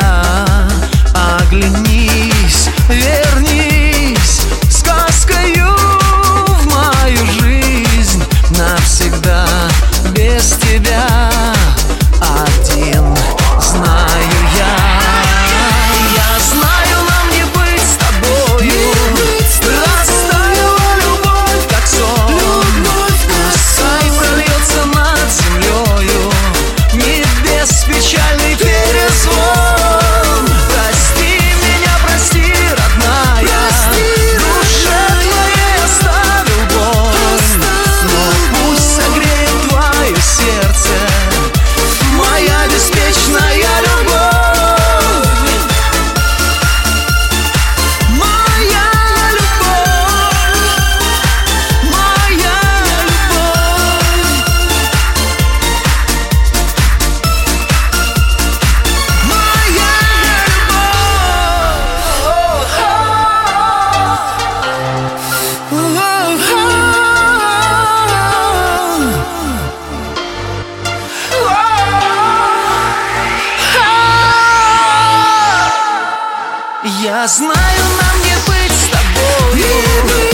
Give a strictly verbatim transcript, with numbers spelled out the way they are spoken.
Оглянись, вернись сказкою в мою жизнь навсегда. Без тебя один знаю я. Я знаю, нам не быть с тобою. Растаяла любовь, как сон. Пускай прольется над землею небес печальный перезвон. Прости меня, прости, родная, душе твоей оставил боль. Но пусть согреет твое сердце моя беспечная любовь. Моя любовь, моя любовь, моя Я знаю, нам не быть с тобою.